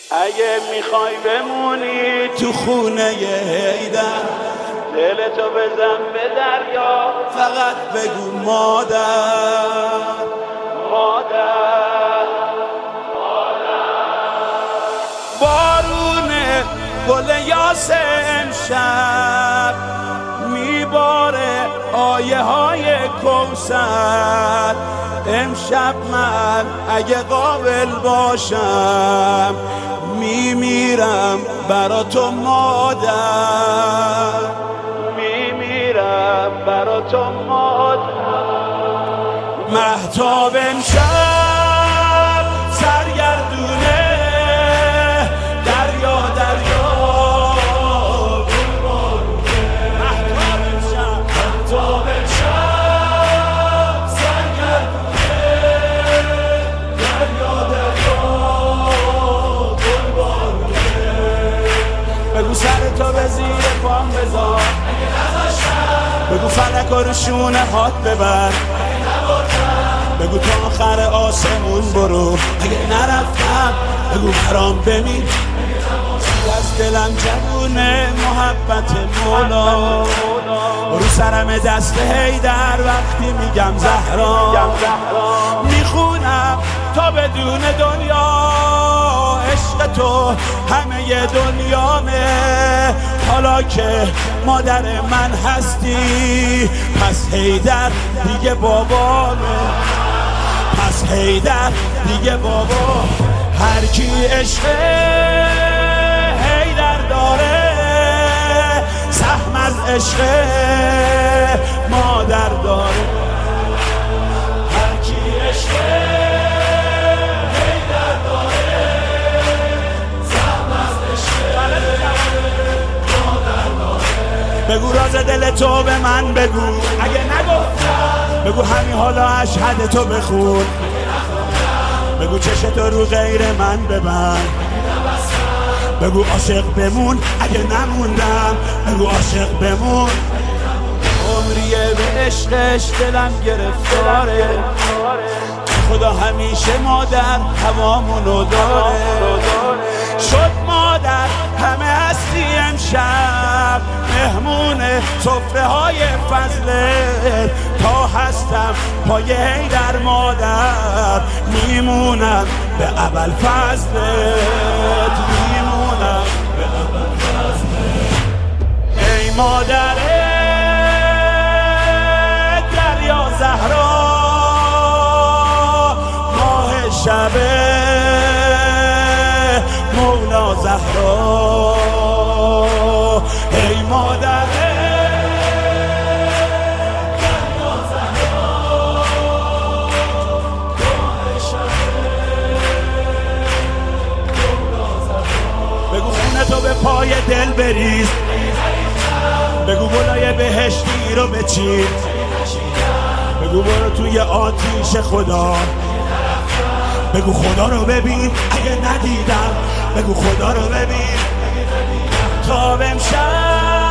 اگه میخوای بمونی تو خونه حیدر، دلتو بزن به دریا، فقط بگو مادر مادر مادر. بارونه گل یاس امشب میباره آیه های کوثر. امشب من اگه قابل باشم میمیرم برا تو مادر، میمیرم برا تو مادر. مهتاب امشب سرگردونه، دریا دریا گل بارونه. مهتاب امشب، مهتاب امشب سرگردونه، دریا دریا گل بارونه. بگو سرتو به زیر پام بذار، بگو فلک رو شونه هات ببر، بگو تا آخر آسمون برو. اگه نرفتم بگو برام بمین، از دلم جوونه محبت مولا. رو سرم دست حیدر وقتی میگم زهرا، میخونم تا بدون دنیا عشق تو همه دنیامه. حالا که مادر من هستی پس حیدر دیگه بابامه، پس حیدر دیگه بابا. هر کی عشق حیدر داره سهم از عشق مادر داره. هر کی عشق حیدر داره سهم از عشق مادر داره. بگو راز دل تو به من بگو، اگه نگفتم بگو همین حالا اشهد تو بخون. بگو چشتو رو غیر من ببند، بگو عاشق بمون اگه نموندم، بگو عاشق بمون. عمریه به عشقش دلم گرفتاره، خدا همیشه مادر هوامونو داره. شد مادر همه هستی امشب، مهمون سفره های فضلت. تا هستم پای حیدر مادر، میمونم به اول فضلت، میمونم به اول فضلت. ای مادر دریا زهرا، ماه شب مولا زهرا. ای مادر دریا زهرا، ماه شب مولا زهرا. بگو خونه تو به پای دل بریز، بگو گلای بهشتی رو بچین، بگو برو توی آتیش خدا، بگو خدا رو ببین اگه ندیدم، بگو خدا رو ببین. تا امشب